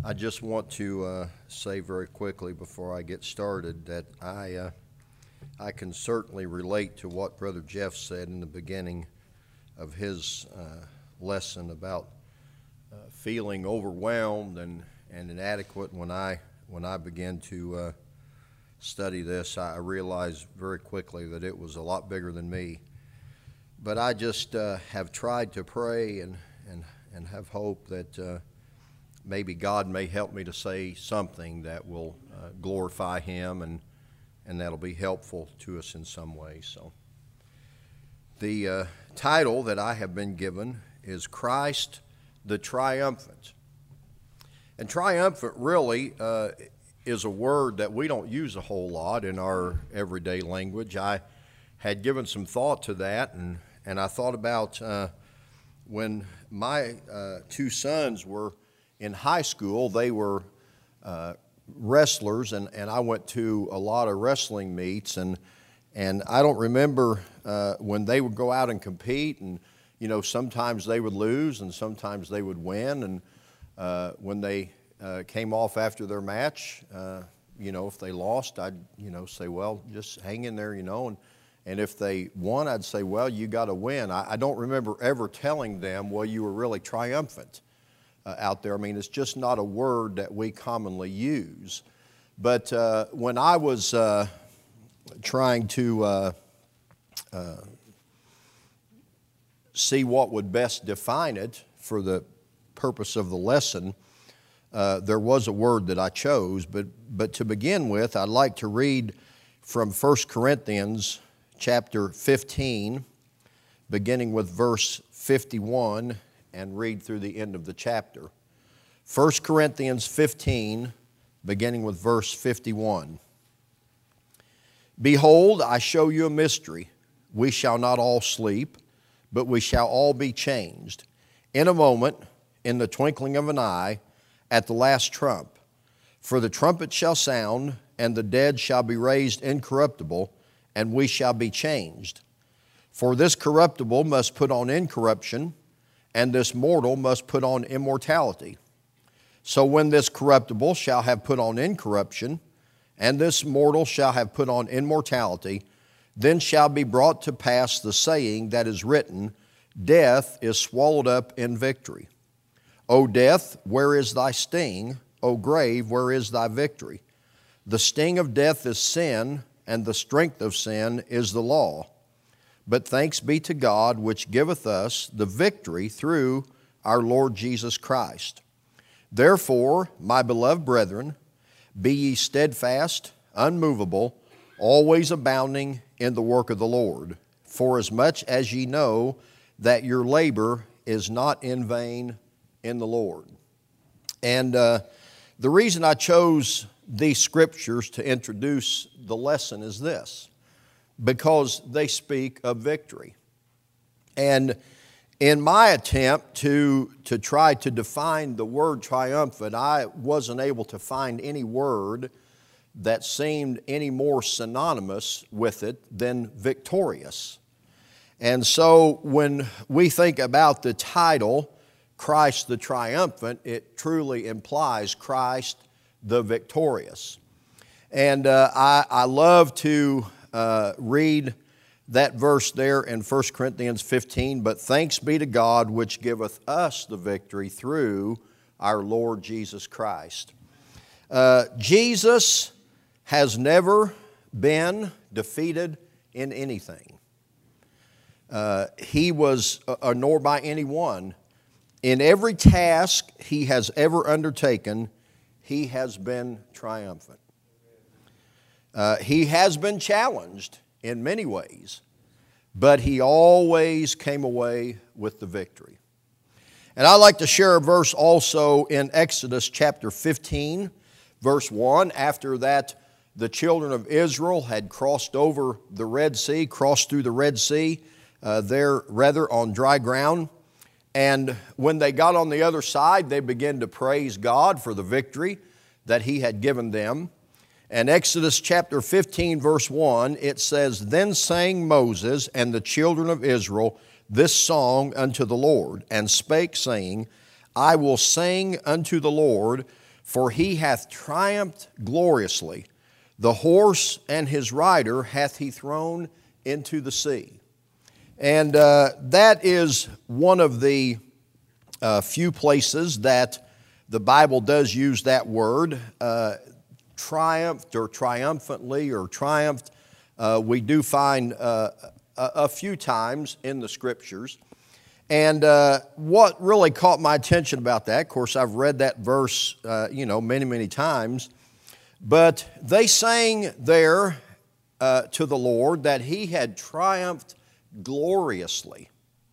I just want to say very quickly before I get started that I can certainly relate to what Brother Jeff said in the beginning of his lesson about feeling overwhelmed and inadequate. When I began to study this, I realized very quickly that it was a lot bigger than me. But I just have tried to pray and have hope that maybe God may help me to say something that will glorify Him and that'll be helpful to us in some way. So the title that I have been given is Christ the Triumphant. And triumphant really is a word that we don't use a whole lot in our everyday language. I had given some thought to that, and I thought about when my two sons were in high school. They were wrestlers, and I went to a lot of wrestling meets, and I don't remember when they would go out and compete, and sometimes they would lose and sometimes they would win, and when they came off after their match, if they lost, I'd say, well, just hang in there, and if they won, I'd say, well, you got to win. I don't remember ever telling them, well, you were really triumphant out there. I mean, it's just not a word that we commonly use. But when I was trying to see what would best define it for the purpose of the lesson, there was a word that I chose. But to begin with, I'd like to read from 1 Corinthians chapter 15, beginning with verse 51, and read through the end of the chapter. 1 Corinthians 15, beginning with verse 51. Behold, I show you a mystery. We shall not all sleep, but we shall all be changed. In a moment, in the twinkling of an eye, at the last trump. For the trumpet shall sound, and the dead shall be raised incorruptible, and we shall be changed. For this corruptible must put on incorruption, and this mortal must put on immortality. So when this corruptible shall have put on incorruption, and this mortal shall have put on immortality, then shall be brought to pass the saying that is written, Death is swallowed up in victory. O death, where is thy sting? O grave, where is thy victory? The sting of death is sin, and the strength of sin is the law. But thanks be to God, which giveth us the victory through our Lord Jesus Christ. Therefore, my beloved brethren, be ye steadfast, unmovable, always abounding in the work of the Lord, forasmuch as ye know that your labor is not in vain in the Lord. And the reason I chose these scriptures to introduce the lesson is this: because they speak of victory. And in my attempt to try to define the word triumphant, I wasn't able to find any word that seemed any more synonymous with it than victorious. And so when we think about the title, Christ the Triumphant, it truly implies Christ the Victorious. And I love to read that verse there in 1 Corinthians 15, but thanks be to God which giveth us the victory through our Lord Jesus Christ. Jesus has never been defeated in anything. He was, nor by anyone. In every task He has ever undertaken, He has been triumphant. He has been challenged in many ways, but He always came away with the victory. And I'd like to share a verse also in Exodus chapter 15, verse 1. After that, the children of Israel had crossed over the Red Sea, crossed through the Red Sea, there rather on dry ground. And when they got on the other side, they began to praise God for the victory that He had given them. And Exodus chapter 15, verse 1, it says, Then sang Moses and the children of Israel this song unto the Lord, and spake, saying, I will sing unto the Lord, for he hath triumphed gloriously. The horse and his rider hath he thrown into the sea. And that is one of the few places that the Bible does use that word, triumphed or triumphantly or triumphed. We do find a few times in the Scriptures. And what really caught my attention about that, of course, I've read that verse, many, many times, but they sang there to the Lord that he had triumphed gloriously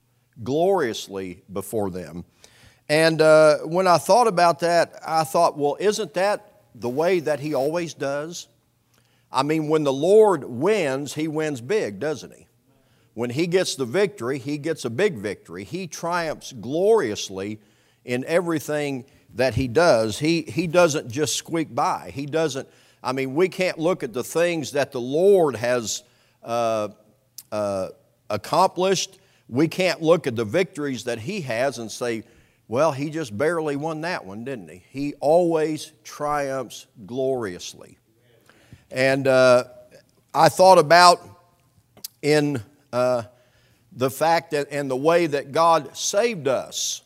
before them. And when I thought about that, I thought, well, isn't that the way that he always does? I mean, when the Lord wins, he wins big, doesn't he? When he gets the victory, he gets a big victory. He triumphs gloriously in everything that he does. He doesn't just squeak by. He doesn't, I mean, we can't look at the things that the Lord has accomplished. We can't look at the victories that he has and say, well, he just barely won that one, didn't he? He always triumphs gloriously. And I thought about in the fact that and the way that God saved us.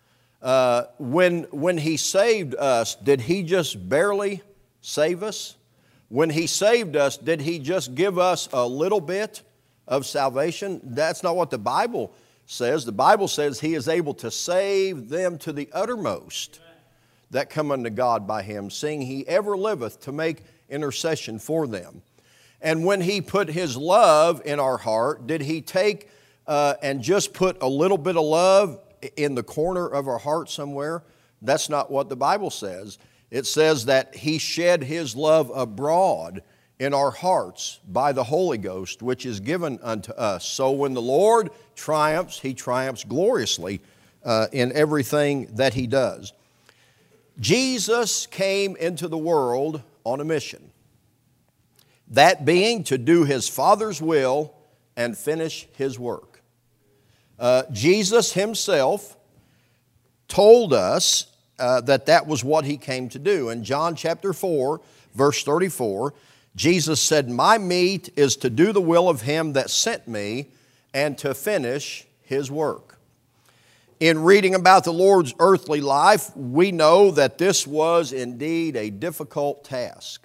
When he saved us, did he just barely save us? When he saved us, did he just give us a little bit of salvation? That's not what the Bible says. The Bible says he is able to save them to the uttermost that come unto God by him, seeing he ever liveth to make intercession for them. And when he put his love in our heart, did he take and just put a little bit of love in the corner of our heart somewhere? That's not what the Bible says. It says that he shed his love abroad in our hearts by the Holy Ghost, which is given unto us. So when the Lord triumphs, he triumphs gloriously in everything that he does. Jesus came into the world on a mission. That being to do his Father's will and finish his work. Jesus himself told us that was what he came to do. In John chapter 4, verse 34, Jesus said, "My meat is to do the will of him that sent me and to finish his work." In reading about the Lord's earthly life, we know that this was indeed a difficult task.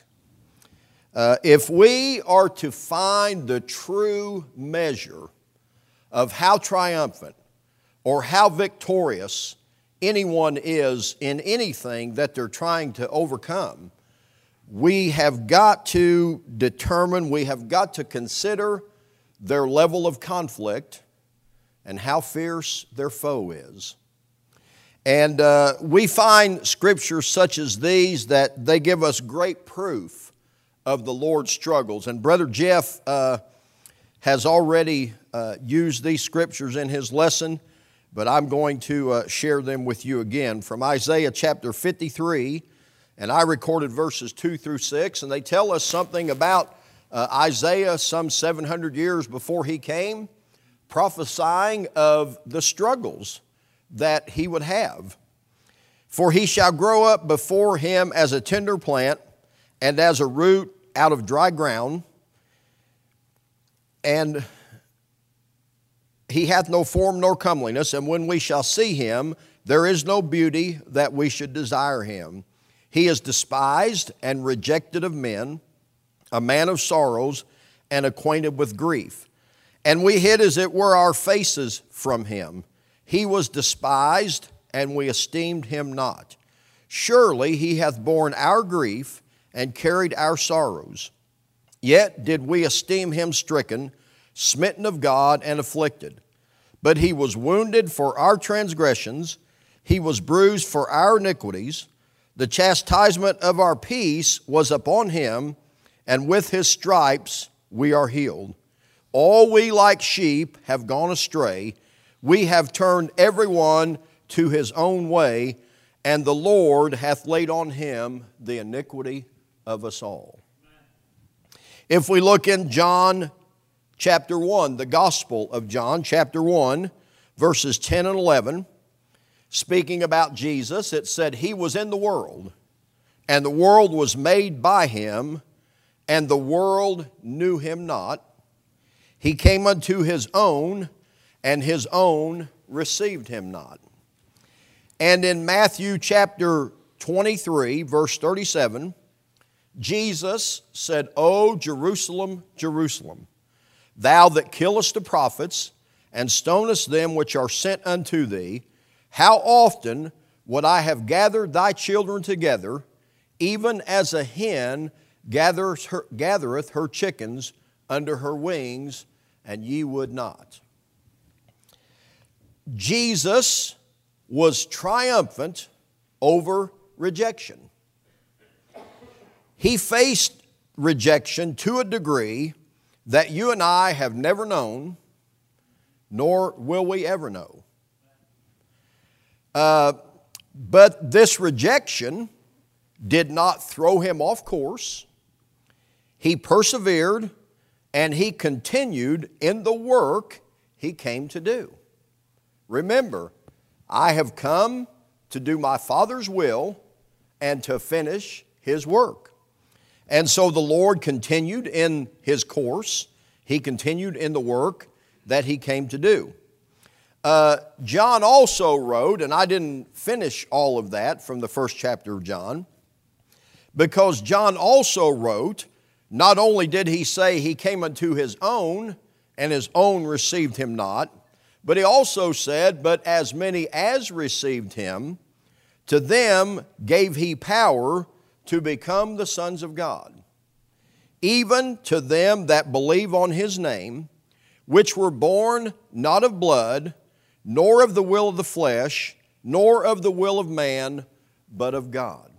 If we are to find the true measure of how triumphant or how victorious anyone is in anything that they're trying to overcome, we have got to determine, we have got to consider their level of conflict and how fierce their foe is. And we find scriptures such as these that they give us great proof of the Lord's struggles. And Brother Jeff has already used these scriptures in his lesson, but I'm going to share them with you again. From Isaiah chapter 53, and I recorded verses 2 through 6, and they tell us something about Isaiah some 700 years before he came, prophesying of the struggles that he would have. "For he shall grow up before him as a tender plant, and as a root out of dry ground, and he hath no form nor comeliness, and when we shall see him, there is no beauty that we should desire him. He is despised and rejected of men, a man of sorrows, and acquainted with grief. And we hid as it were our faces from him. He was despised, and we esteemed him not. Surely he hath borne our grief, and carried our sorrows. Yet did we esteem him stricken, smitten of God, and afflicted. But he was wounded for our transgressions, he was bruised for our iniquities. The chastisement of our peace was upon him, and with his stripes we are healed. All we like sheep have gone astray. We have turned every one to his own way, and the Lord hath laid on him the iniquity of us all." If we look in John chapter 1, the Gospel of John chapter 1, verses 10 and 11, speaking about Jesus, it said, "He was in the world, and the world was made by him, and the world knew him not. He came unto his own, and his own received him not. And in Matthew chapter 23, verse 37, Jesus said, O Jerusalem, Jerusalem, thou that killest the prophets, and stonest them which are sent unto thee, how often would I have gathered thy children together, even as a hen gathereth her chickens under her wings, and ye would not. Jesus was triumphant over rejection. He faced rejection to a degree that you and I have never known, nor will we ever know. But this rejection did not throw him off course. He persevered and he continued in the work he came to do. Remember, I have come to do my Father's will and to finish His work. And so the Lord continued in His course. He continued in the work that He came to do. John also wrote, and I didn't finish all of that from the first chapter of John, because John also wrote, not only did he say he came unto his own, and his own received him not, but he also said, but as many as received him, to them gave he power to become the sons of God, even to them that believe on his name, which were born not of blood, nor of the will of the flesh, nor of the will of man, but of God.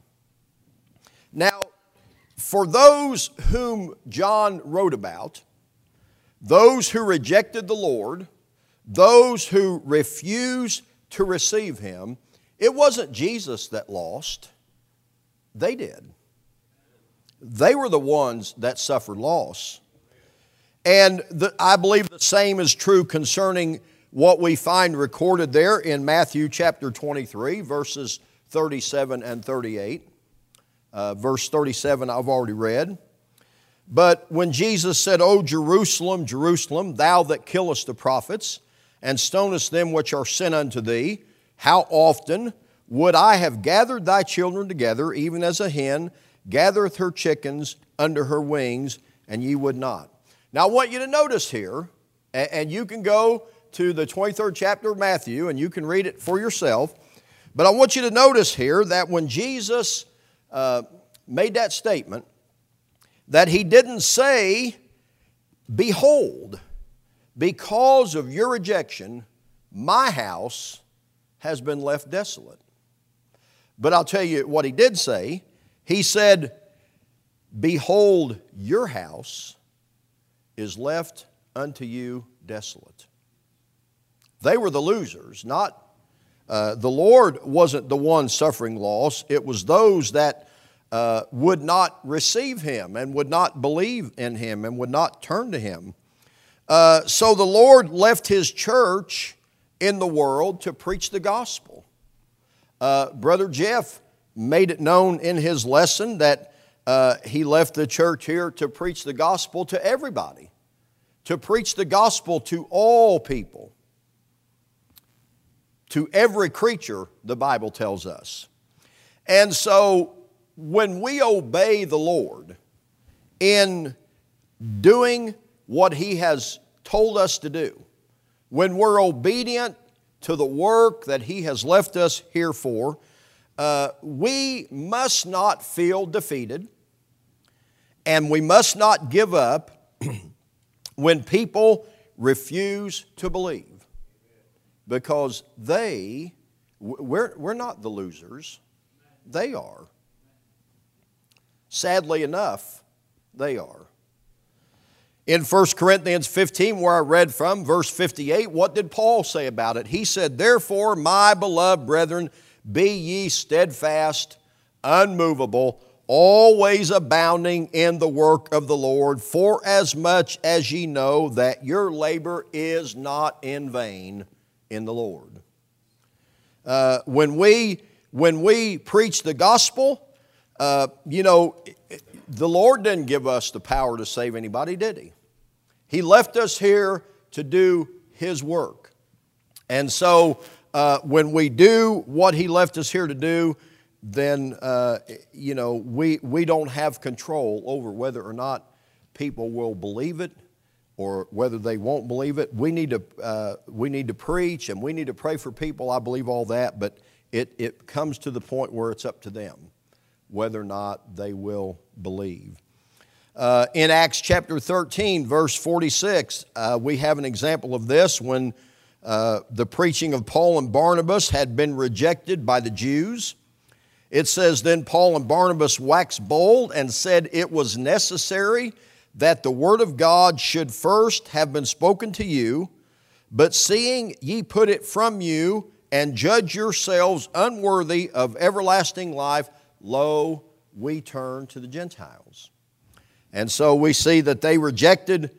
Now, for those whom John wrote about, those who rejected the Lord, those who refused to receive Him, it wasn't Jesus that lost. They did. They were the ones that suffered loss. And I believe the same is true concerning what we find recorded there in Matthew chapter 23, verses 37 and 38. Verse 37 I've already read. But when Jesus said, O Jerusalem, Jerusalem, thou that killest the prophets, and stonest them which are sent unto thee, how often would I have gathered thy children together, even as a hen gathereth her chickens under her wings, and ye would not. Now I want you to notice here, and you can go to the 23rd chapter of Matthew, and you can read it for yourself, but I want you to notice here that when Jesus made that statement, that He didn't say, behold, because of your rejection, my house has been left desolate. But I'll tell you what He did say. He said, behold, your house is left unto you desolate. They were the losers, not the Lord wasn't the one suffering loss. It was those that would not receive Him and would not believe in Him and would not turn to Him. So the Lord left His church in the world to preach the gospel. Brother Jeff made it known in his lesson that he left the church here to preach the gospel to everybody, to preach the gospel to all people, to every creature, the Bible tells us. And so when we obey the Lord in doing what He has told us to do, when we're obedient to the work that He has left us here for, we must not feel defeated, and we must not give up when people refuse to believe. Because we're not the losers. They are. Sadly enough, they are. In 1 Corinthians 15, where I read from, verse 58, what did Paul say about it? He said, therefore, my beloved brethren, be ye steadfast, unmovable, always abounding in the work of the Lord, for as much as ye know that your labor is not in vain in the Lord. When we preach the gospel, The Lord didn't give us the power to save anybody, did He? He left us here to do His work. And so when we do what He left us here to do, then, we don't have control over whether or not people will believe it or whether they won't believe it. We need to preach and we need to pray for people. I believe all that, but it comes to the point where it's up to them whether or not they will believe. In Acts chapter 13, verse 46, we have an example of this when the preaching of Paul and Barnabas had been rejected by the Jews. It says, "Then Paul and Barnabas waxed bold and said it was necessary that the word of God should first have been spoken to you, but seeing ye put it from you and judge yourselves unworthy of everlasting life, lo, we turn to the Gentiles." And so we see that they rejected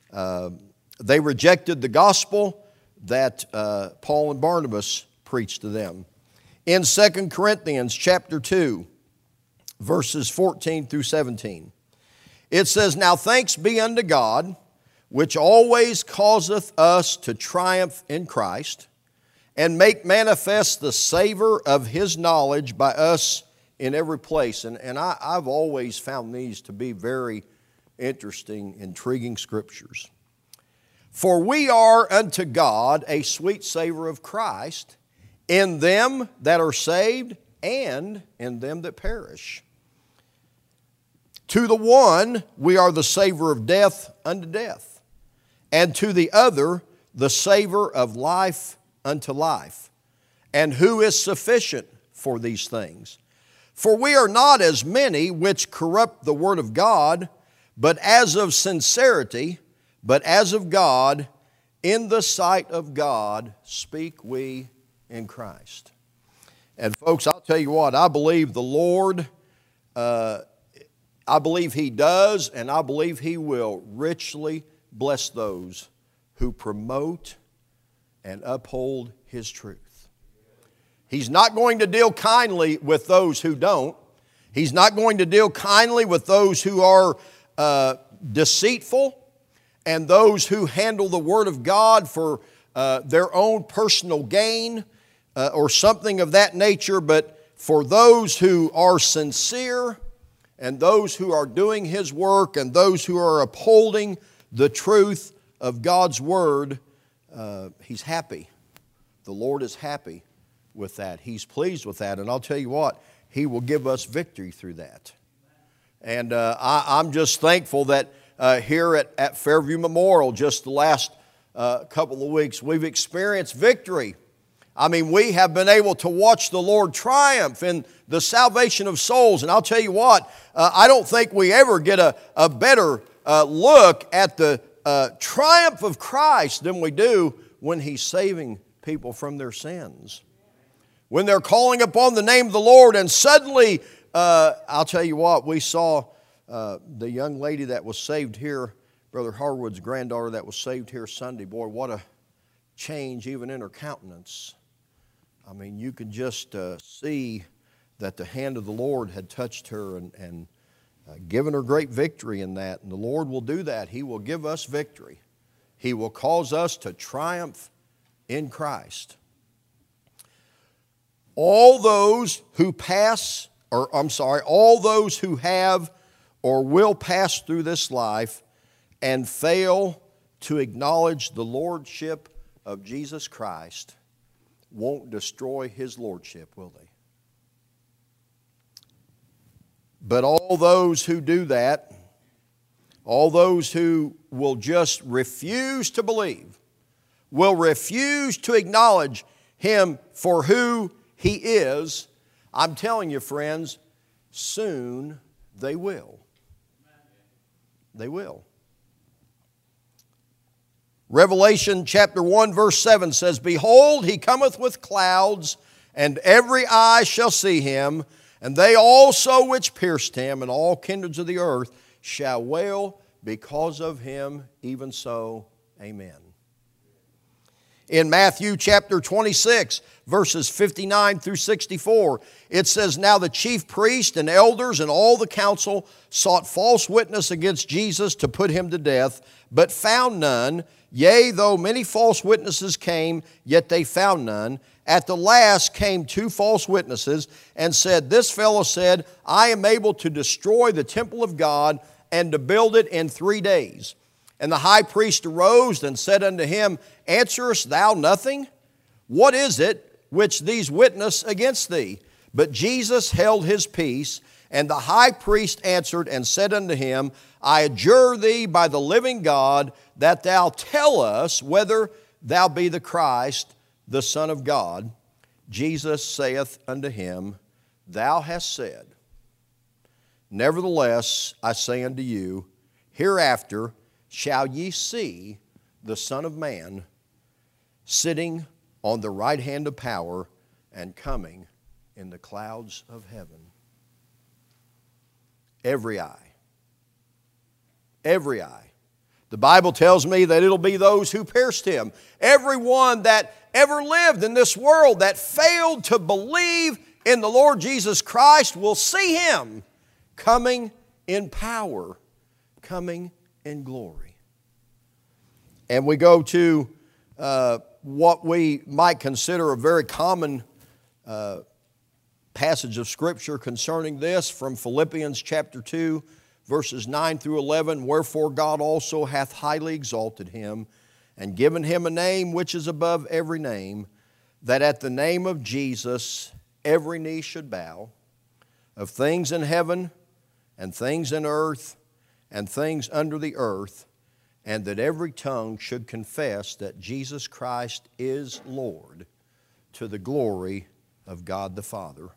the gospel that Paul and Barnabas preached to them. In 2 Corinthians chapter 2, verses 14 through 17, it says, "Now thanks be unto God, which always causeth us to triumph in Christ, and make manifest the savor of His knowledge by us in every place." And I've always found these to be very interesting, intriguing scriptures. "For we are unto God a sweet savor of Christ in them that are saved and in them that perish. To the one we are the savor of death unto death, and to the other the savor of life unto life. And who is sufficient for these things? For we are not as many which corrupt the word of God, but as of sincerity, but as of God, in the sight of God speak we in Christ." And folks, I'll tell you what, I believe the Lord, I believe He does, and I believe He will richly bless those who promote and uphold His truth. He's not going to deal kindly with those who don't. He's not going to deal kindly with those who are deceitful and those who handle the Word of God for their own personal gain or something of that nature. But for those who are sincere and those who are doing His work and those who are upholding the truth of God's Word, He's happy. The Lord is happy with that. He's pleased with that. And I'll tell you what, He will give us victory through that. And I'm just thankful that here at Fairview Memorial, just the last couple of weeks, we've experienced victory. I mean, we have been able to watch the Lord triumph in the salvation of souls. And I'll tell you what, I don't think we ever get a better look at the triumph of Christ than we do when He's saving people from their sins. When they're calling upon the name of the Lord and suddenly, I'll tell you what, we saw the young lady that was saved here, Brother Harwood's granddaughter that was saved here Sunday. Boy, what a change even in her countenance. I mean, you could just see that the hand of the Lord had touched her and given her great victory in that. And the Lord will do that. He will give us victory. He will cause us to triumph in Christ. All those who all those who have or will pass through this life and fail to acknowledge the lordship of Jesus Christ won't destroy His lordship, will they? But all those who do that, all those who will just refuse to believe, will refuse to acknowledge Him for who He is, I'm telling you, friends, soon they will. They will. Revelation chapter 1 verse 7 says, "Behold, He cometh with clouds, and every eye shall see Him, and they also which pierced Him, and all kindreds of the earth shall wail because of Him, even so, amen." In Matthew chapter 26, verses 59 through 64, it says, "Now the chief priest and elders and all the council sought false witness against Jesus to put him to death, but found none. Yea, though many false witnesses came, yet they found none. At the last came two false witnesses and said, This fellow said, I am able to destroy the temple of God and to build it in 3 days. And the high priest arose and said unto him, Answerest thou nothing? What is it which these witness against thee? But Jesus held his peace, and the high priest answered and said unto him, I adjure thee by the living God, that thou tell us whether thou be the Christ, the Son of God. Jesus saith unto him, Thou hast said. Nevertheless, I say unto you, hereafter shall ye see the Son of Man sitting on the right hand of power and coming in the clouds of heaven. Every eye. Every eye. The Bible tells me that it'll be those who pierced him. Everyone that ever lived in this world that failed to believe in the Lord Jesus Christ will see him coming in power, coming in glory. And we go to what we might consider a very common passage of Scripture concerning this from Philippians chapter 2, verses 9 through 11. Wherefore God also hath highly exalted him, and given him a name which is above every name, that at the name of Jesus every knee should bow, of things in heaven, and things in earth, and things under the earth, and that every tongue should confess that Jesus Christ is Lord, to the glory of God the Father.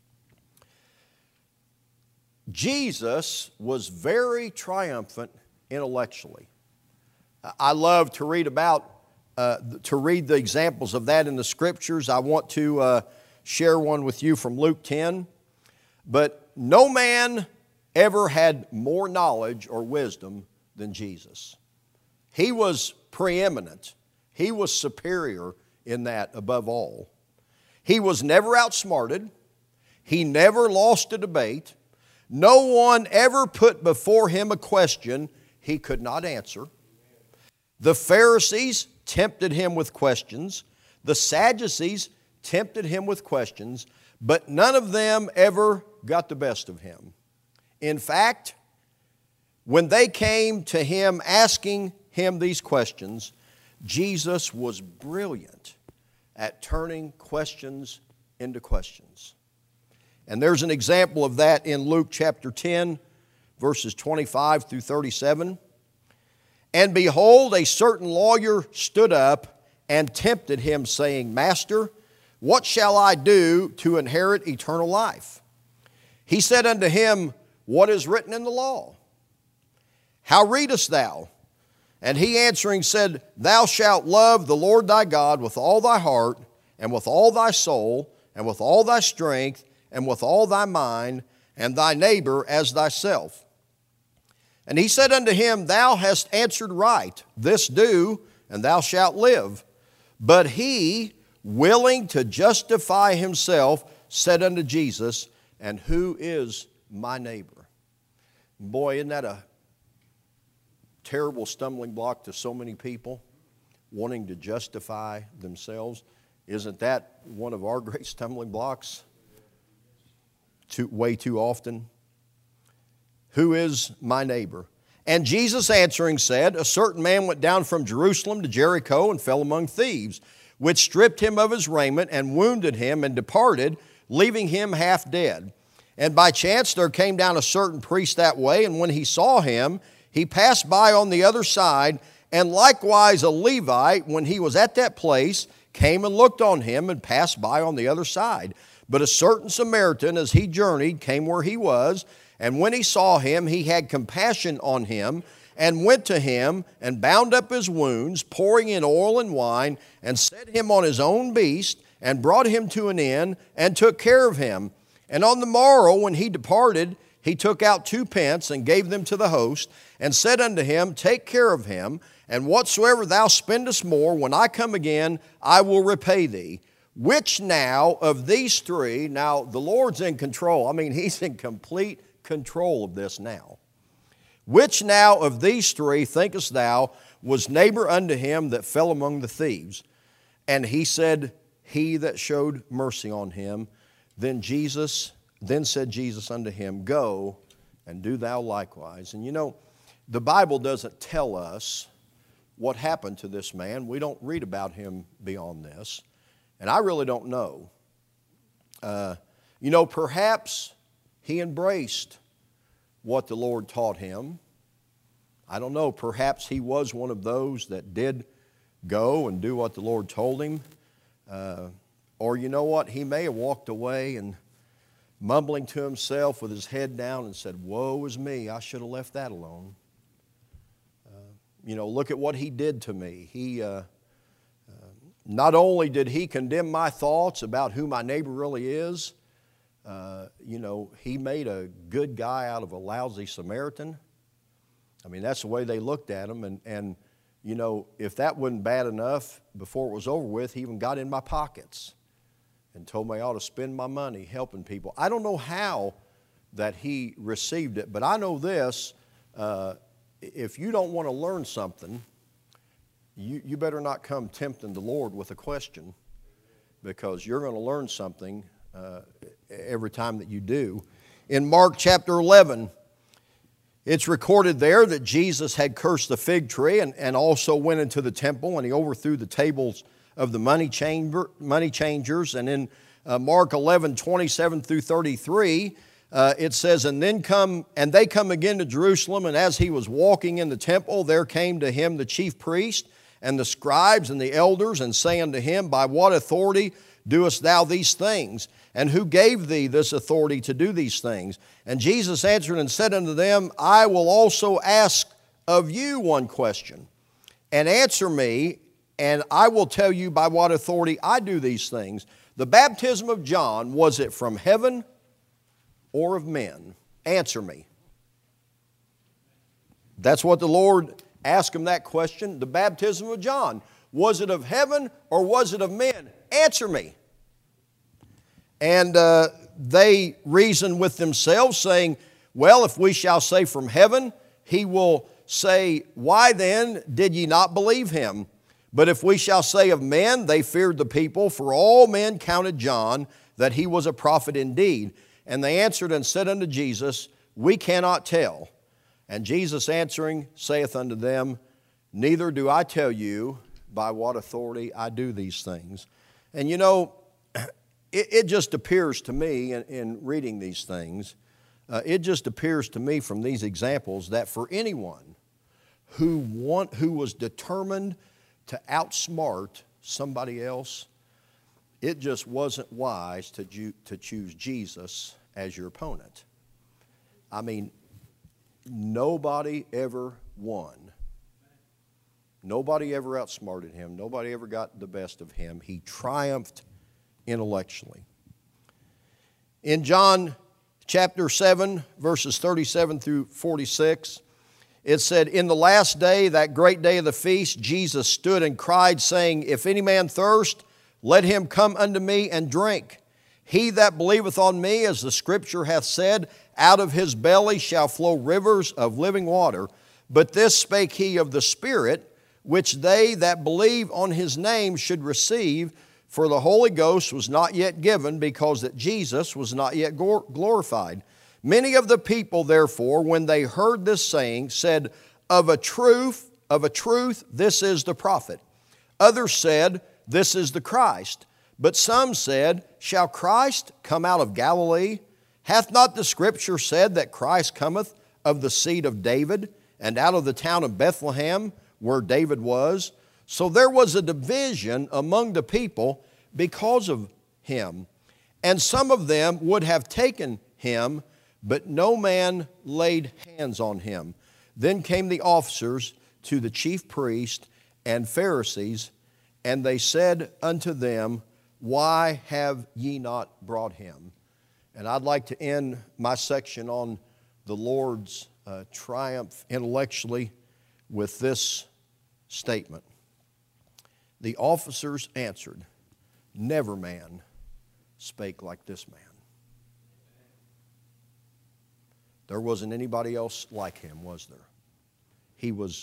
Jesus was very triumphant intellectually. I love to read the examples of that in the Scriptures. I want to share one with you from Luke 10. But no man ever had more knowledge or wisdom than Jesus. He was preeminent. He was superior in that above all. He was never outsmarted. He never lost a debate. No one ever put before him a question he could not answer. The Pharisees tempted him with questions. The Sadducees tempted him with questions, but none of them ever got the best of him. In fact, when they came to him asking him these questions, Jesus was brilliant at turning questions into questions. And there's an example of that in Luke chapter 10, verses 25 through 37. And behold, a certain lawyer stood up and tempted him, saying, Master, what shall I do to inherit eternal life? He said unto him, What is written in the law? How readest thou? And he answering said, Thou shalt love the Lord thy God with all thy heart, and with all thy soul, and with all thy strength, and with all thy mind, and thy neighbor as thyself. And he said unto him, Thou hast answered right. This do, and thou shalt live. But he, willing to justify himself, said unto Jesus, And who is my neighbor? Boy, isn't that a terrible stumbling block to so many people, wanting to justify themselves? Isn't that one of our great stumbling blocks? Way too often. Who is my neighbor? And Jesus answering said, A certain man went down from Jerusalem to Jericho and fell among thieves, which stripped him of his raiment and wounded him and departed, leaving him half dead. And by chance there came down a certain priest that way, and when he saw him, he passed by on the other side. And likewise a Levite, when he was at that place, came and looked on him and passed by on the other side. But a certain Samaritan, as he journeyed, came where he was, and when he saw him, he had compassion on him, and went to him, and bound up his wounds, pouring in oil and wine, and set him on his own beast, and brought him to an inn, and took care of him. And on the morrow, when he departed, he took out 2 pence and gave them to the host, and said unto him, Take care of him, and whatsoever thou spendest more, when I come again, I will repay thee. Which now of these 3," now the Lord's in control. I mean, He's in complete control of this now. "Which now of these 3, thinkest thou, was neighbor unto him that fell among the thieves? And he said, He that showed mercy on him. Then said Jesus unto him, Go, and do thou likewise." And you know, the Bible doesn't tell us what happened to this man. We don't read about him beyond this. And I really don't know. Perhaps he embraced what the Lord taught him. I don't know. Perhaps he was one of those that did go and do what the Lord told him. Or you know what? He may have walked away and mumbling to himself with his head down and said, "Woe is me, I should have left that alone. Look at what he did to me." He not only did he condemn my thoughts about who my neighbor really is, he made a good guy out of a lousy Samaritan. I mean, that's the way they looked at him. And if that wasn't bad enough, before it was over with, he even got in my pockets and told me I ought to spend my money helping people. I don't know how that he received it, but I know this, if you don't want to learn something, you better not come tempting the Lord with a question, because you're going to learn something every time that you do. In Mark chapter 11, it's recorded there that Jesus had cursed the fig tree and also went into the temple, and he overthrew the tables of the money changers. And in Mark 11, 27 through 33, it says, and they come again to Jerusalem, and as he was walking in the temple, there came to him the chief priest and the scribes and the elders, and say unto him, By what authority doest thou these things? And who gave thee this authority to do these things? And Jesus answered and said unto them, I will also ask of you one question, and answer me, and I will tell you by what authority I do these things. The baptism of John, was it from heaven or of men? Answer me. That's what the Lord asked him, that question. The baptism of John, was it of heaven or was it of men? Answer me. And they reasoned with themselves, saying, Well, if we shall say from heaven, he will say, Why then did ye not believe him? But if we shall say of men, they feared the people, for all men counted John that he was a prophet indeed. And they answered and said unto Jesus, We cannot tell. And Jesus answering saith unto them, Neither do I tell you by what authority I do these things. And it just appears to me in reading these things, it just appears to me from these examples that for anyone who was determined to outsmart somebody else, it just wasn't wise to choose Jesus as your opponent. I mean, nobody ever won. Nobody ever outsmarted him. Nobody ever got the best of him. He triumphed intellectually. In John chapter 7, verses 37 through 46, it said, In the last day, that great day of the feast, Jesus stood and cried, saying, If any man thirst, let him come unto me and drink. He that believeth on me, as the Scripture hath said, out of his belly shall flow rivers of living water. But this spake he of the Spirit, which they that believe on his name should receive, for the Holy Ghost was not yet given, because that Jesus was not yet glorified. Many of the people, therefore, when they heard this saying, said, Of a truth, this is the prophet. Others said, This is the Christ. But some said, Shall Christ come out of Galilee? Hath not the Scripture said that Christ cometh of the seed of David, and out of the town of Bethlehem, where David was? So there was a division among the people because of him. And some of them would have taken him, but no man laid hands on him. Then came the officers to the chief priests and Pharisees, and they said unto them, Why have ye not brought him? And I'd like to end my section on the Lord's triumph intellectually with this statement. The officers answered, "Never man spake like this man." There wasn't anybody else like him, was there? He was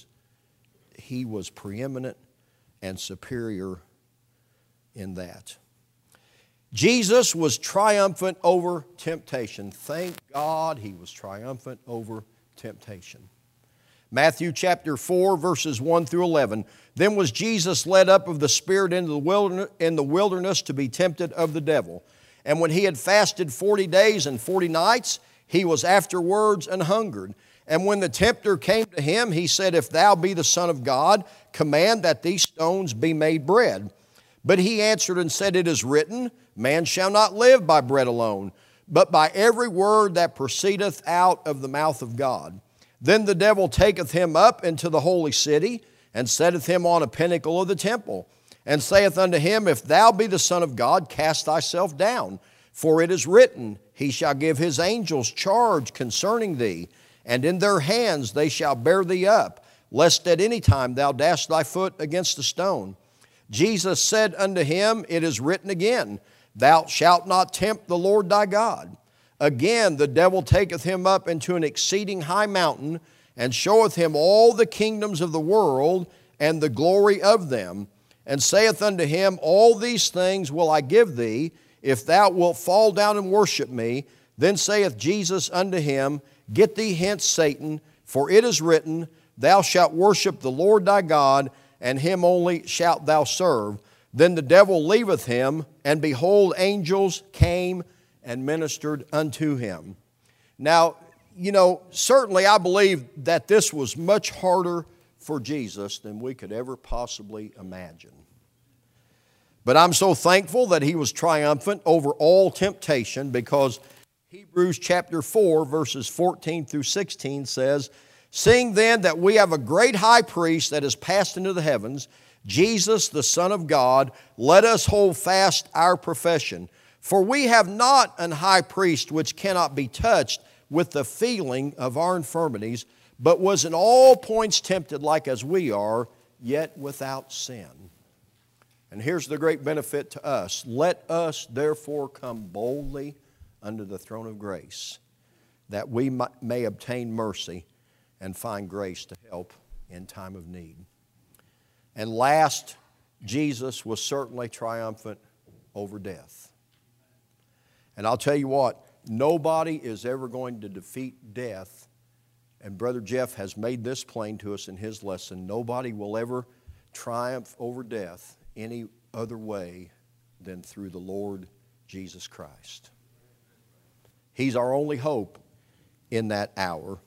preeminent and superior in that. Jesus was triumphant over temptation. Thank God he was triumphant over temptation. Matthew chapter 4, verses 1 through 11. Then was Jesus led up of the Spirit into the wilderness to be tempted of the devil. And when he had fasted 40 days and 40 nights, he was afterwards an hungered. And when the tempter came to him, he said, "If thou be the Son of God, command that these stones be made bread." But he answered and said, "It is written, Man shall not live by bread alone, but by every word that proceedeth out of the mouth of God." Then the devil taketh him up into the holy city, and setteth him on a pinnacle of the temple, and saith unto him, "If thou be the Son of God, cast thyself down. For it is written, He shall give His angels charge concerning thee, and in their hands they shall bear thee up, lest at any time thou dash thy foot against a stone." Jesus said unto him, "It is written again, Thou shalt not tempt the Lord thy God." Again the devil taketh him up into an exceeding high mountain, and showeth him all the kingdoms of the world and the glory of them, and saith unto him, "All these things will I give thee, if thou wilt fall down and worship me." Then saith Jesus unto him, "Get thee hence, Satan, for it is written, Thou shalt worship the Lord thy God, and Him only shalt thou serve." Then the devil leaveth him, and behold, angels came and ministered unto him. Now, certainly I believe that this was much harder for Jesus than we could ever possibly imagine. But I'm so thankful that He was triumphant over all temptation, because Hebrews chapter 4, verses 14 through 16 says, "Seeing then that we have a great high priest that is passed into the heavens, Jesus the Son of God, let us hold fast our profession. For we have not an high priest which cannot be touched with the feeling of our infirmities, but was in all points tempted like as we are, yet without sin." And here's the great benefit to us. "Let us therefore come boldly unto the throne of grace, that we may obtain mercy and find grace to help in time of need." And last, Jesus was certainly triumphant over death. And I'll tell you what, nobody is ever going to defeat death. And Brother Jeff has made this plain to us in his lesson. Nobody will ever triumph over death any other way than through the Lord Jesus Christ. He's our only hope in that hour.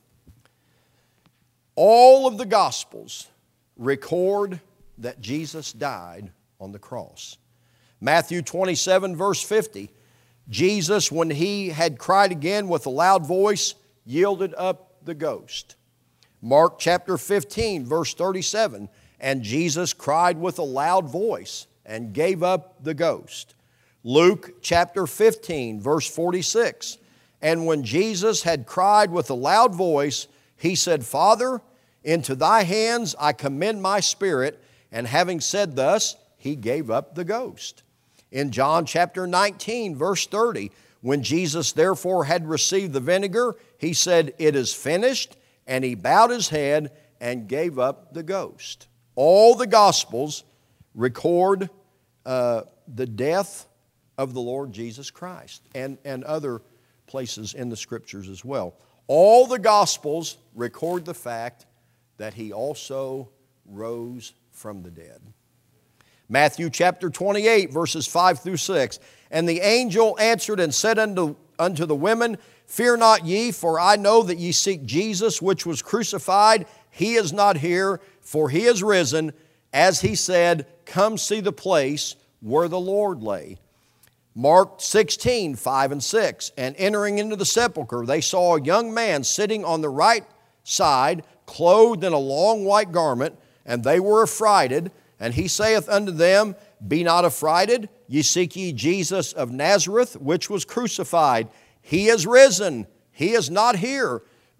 All of the Gospels record that Jesus died on the cross. Matthew 27, verse 50, Jesus, when He had cried again with a loud voice, yielded up the ghost. Mark chapter 15, verse 37, and Jesus cried with a loud voice and gave up the ghost. Luke chapter 15, verse 46, and when Jesus had cried with a loud voice, He said, "Father, into thy hands I commend my spirit." And having said thus, He gave up the ghost. In John chapter 19, verse 30, when Jesus therefore had received the vinegar, He said, "It is finished," and He bowed His head and gave up the ghost. All the Gospels record the death of the Lord Jesus Christ, and other places in the Scriptures as well. All the Gospels record the fact that He also rose from the dead. Matthew chapter 28, verses 5 through 6. And the angel answered and said unto the women, "Fear not ye, for I know that ye seek Jesus, which was crucified. He is not here, for He is risen. As He said, come see the place where the Lord lay." Mark 16, 5 and 6. And entering into the sepulchre, they saw a young man sitting on the right side, clothed in a long white garment, and they were affrighted. And He saith unto them, "Be not affrighted, seek ye Jesus of Nazareth, which was crucified. He is risen, He is not here.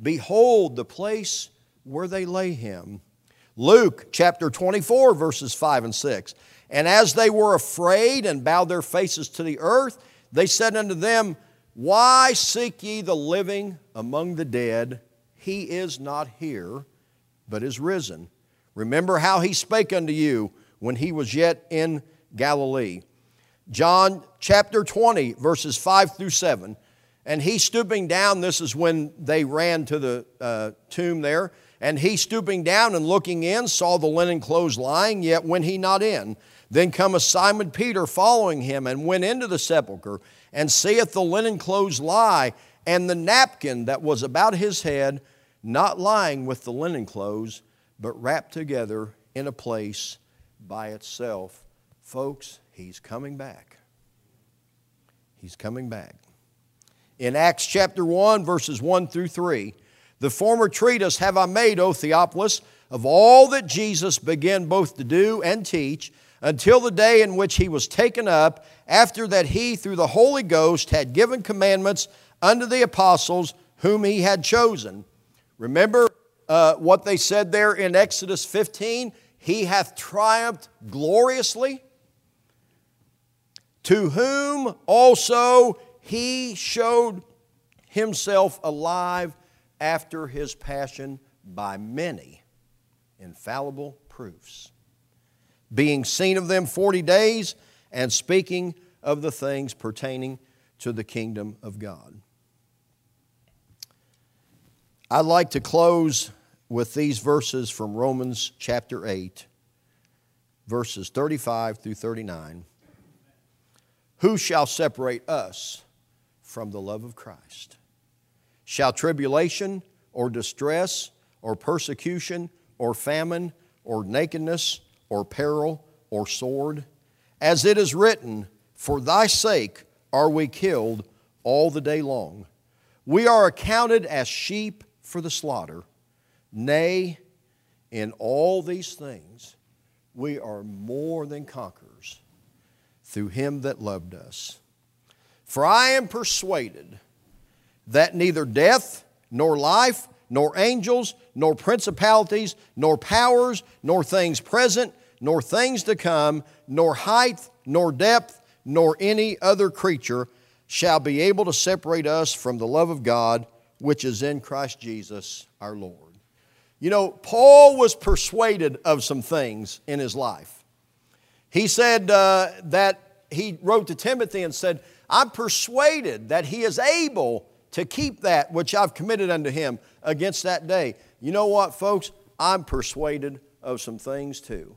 behold the place where they lay him. Luke chapter 24, verses 5 and 6. And as they were afraid and bowed their faces to the earth, they said unto them, Why seek ye the living among the dead? He is not here, but is risen. Remember how he spake unto you when he was yet in Galilee. John chapter 20, verses 5 through 7. And he stooping down, this is when they ran to the tomb there, and he stooping down and looking in, saw the linen clothes lying, yet went he not in. Then cometh Simon Peter following him, and went into the sepulchre, and seeth the linen clothes lie, and the napkin that was about his head, not lying with the linen clothes, but wrapped together in a place by itself. Folks, he's coming back. He's coming back. In Acts chapter 1, verses 1 through 3, the former treatise have I made, O Theophilus, of all that Jesus began both to do and teach, until the day in which he was taken up, after that he, through the Holy Ghost, had given commandments unto the apostles whom he had chosen. Remember what they said there in Exodus 15? He hath triumphed gloriously, to whom also he showed himself alive after his passion by many infallible proofs, being seen of them 40 days, and speaking of the things pertaining to the kingdom of God. I'd like to close with these verses from Romans chapter 8, verses 35 through 39. Who shall separate us from the love of Christ? Shall tribulation or distress or persecution or famine or nakedness or peril or sword? As it is written, For thy sake are we killed all the day long. We are accounted as sheep for the slaughter. Nay, in all these things we are more than conquerors through him that loved us. For I am persuaded that neither death, nor life, nor angels, nor principalities, nor powers, nor things present, nor things to come, nor height, nor depth, nor any other creature shall be able to separate us from the love of God, which is in Christ Jesus our Lord. You know, Paul was persuaded of some things in his life. He said that he wrote to Timothy and said, I'm persuaded that he is able to keep that which I've committed unto him against that day. You know what, folks? I'm persuaded of some things too.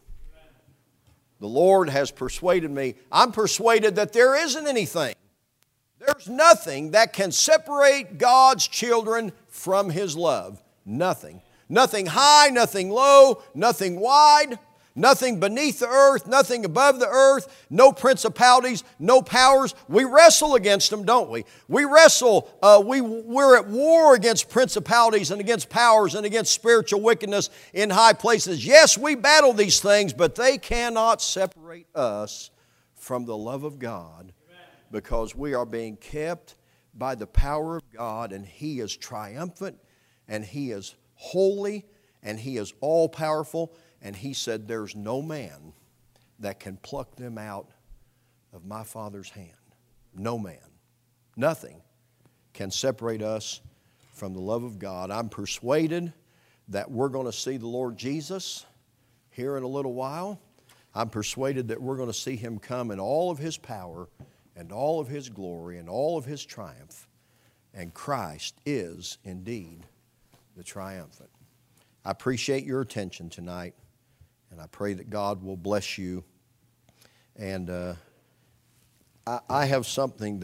The Lord has persuaded me. I'm persuaded that there isn't anything. There's nothing that can separate God's children from His love. Nothing. Nothing high, nothing low, nothing wide, nothing beneath the earth, nothing above the earth, no principalities, no powers. We wrestle against them, don't we? We wrestle, we're at war against principalities and against powers and against spiritual wickedness in high places. Yes, we battle these things, but they cannot separate us from the love of God, because we are being kept by the power of God, and He is triumphant, and He is holy, and He is all-powerful. And He said, there's no man that can pluck them out of my Father's hand. No man. Nothing can separate us from the love of God. I'm persuaded that we're going to see the Lord Jesus here in a little while. I'm persuaded that we're going to see Him come in all of His power and all of His glory and all of His triumph. And Christ is indeed the triumphant. I appreciate your attention tonight. And I pray that God will bless you. And I have something